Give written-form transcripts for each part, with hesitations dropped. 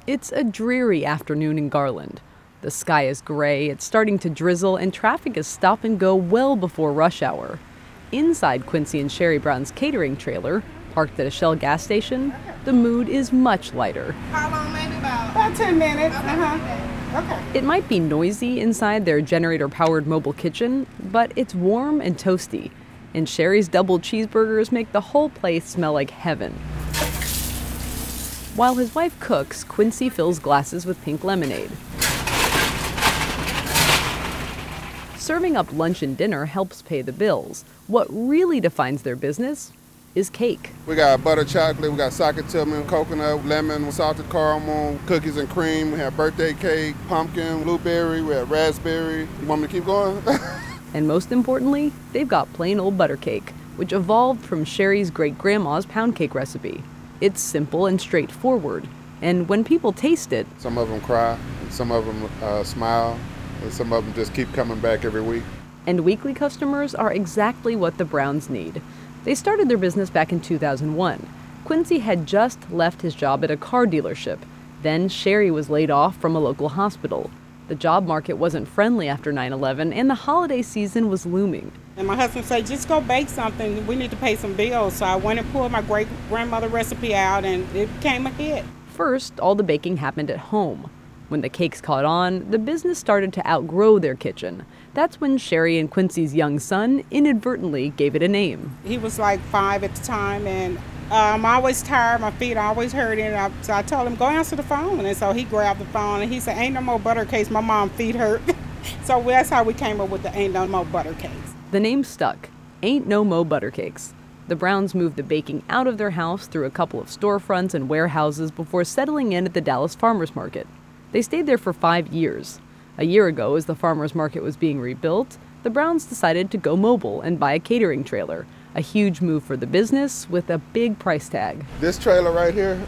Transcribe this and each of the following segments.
It's a dreary afternoon in Garland. The sky is gray, it's starting to drizzle, and traffic is stop and go well before rush hour. Inside Quincy and Sherry Brown's catering trailer, parked at a Shell gas station, the mood is much lighter. How long, maybe about 10 minutes. Okay. It might be noisy inside their generator-powered mobile kitchen, but it's warm and toasty, and Sherry's double cheeseburgers make the whole place smell like heaven. While his wife cooks, Quincy fills glasses with pink lemonade. Serving up lunch and dinner helps pay the bills. What really defines their business is cake. We got butter chocolate, we got socket tillman, coconut, lemon, salted caramel, cookies and cream. We have birthday cake, pumpkin, blueberry, we have raspberry. You want me to keep going? And most importantly, they've got plain old butter cake, which evolved from Sherry's great-grandma's pound cake recipe. It's simple and straightforward, and when people taste it, some of them cry, and some of them smile, and some of them just keep coming back every week. And weekly customers are exactly what the Browns need. They started their business back in 2001. Quincy had just left his job at a car dealership. Then Sherry was laid off from a local hospital. The job market wasn't friendly after 9/11, and the holiday season was looming. And my husband said, just go bake something. We need to pay some bills. So I went and pulled my great-grandmother recipe out, and it became a hit. First, all the baking happened at home. When the cakes caught on, the business started to outgrow their kitchen. That's when Sherry and Quincy's young son inadvertently gave it a name. He was like 5 at the time, and I'm always tired. My feet are always hurting. So I told him, go answer the phone. And so he grabbed the phone, and he said, ain't no more butter cakes. My mom's feet hurt. So that's how we came up with the ain't no more butter cakes. The name stuck. Ain't no mo butter cakes. The Browns moved the baking out of their house through a couple of storefronts and warehouses before settling in at the Dallas Farmers Market. They stayed there for 5 years. A year ago, as the farmers market was being rebuilt, the Browns decided to go mobile and buy a catering trailer. A huge move for the business with a big price tag. This trailer right here,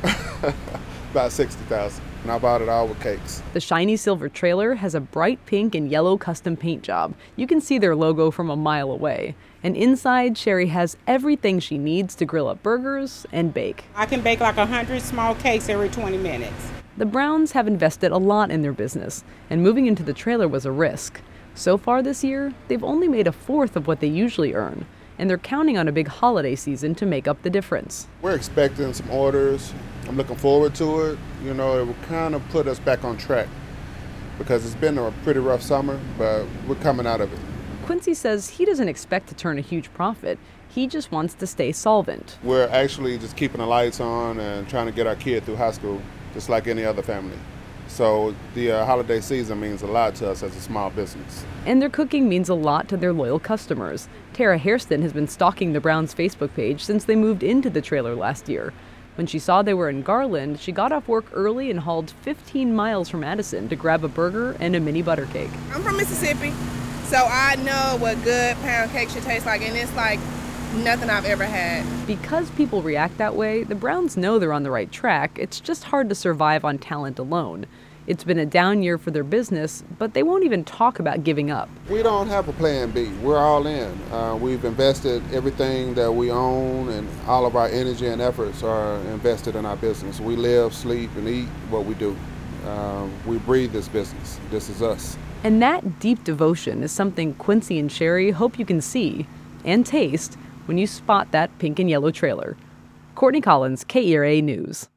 about $60,000. And I bought it all with cakes. The shiny silver trailer has a bright pink and yellow custom paint job. You can see their logo from a mile away. And inside, Sherry has everything she needs to grill up burgers and bake. I can bake like 100 small cakes every 20 minutes. The Browns have invested a lot in their business, and moving into the trailer was a risk. So far this year, they've only made a fourth of what they usually earn, and they're counting on a big holiday season to make up the difference. We're expecting some orders. I'm looking forward to it. You know, it will kind of put us back on track because it's been a pretty rough summer, but we're coming out of it. Quincy says he doesn't expect to turn a huge profit. He just wants to stay solvent. We're actually just keeping the lights on and trying to get our kid through high school, just like any other family. So the holiday season means a lot to us as a small business. And their cooking means a lot to their loyal customers. Tara Hairston has been stalking the Browns' Facebook page since they moved into the trailer last year. When she saw they were in Garland, she got off work early and hauled 15 miles from Madison to grab a burger and a mini butter cake. I'm from Mississippi, so I know what good pound cake should taste like, and it's like nothing I've ever had. Because people react that way, the Browns know they're on the right track. It's just hard to survive on talent alone. It's been a down year for their business, but they won't even talk about giving up. We don't have a plan B. We're all in. We've invested everything that we own, and all of our energy and efforts are invested in our business. We live, sleep, and eat what we do. We breathe this business. This is us. And that deep devotion is something Quincy and Sherry hope you can see and taste when you spot that pink and yellow trailer. Courtney Collins, KERA News.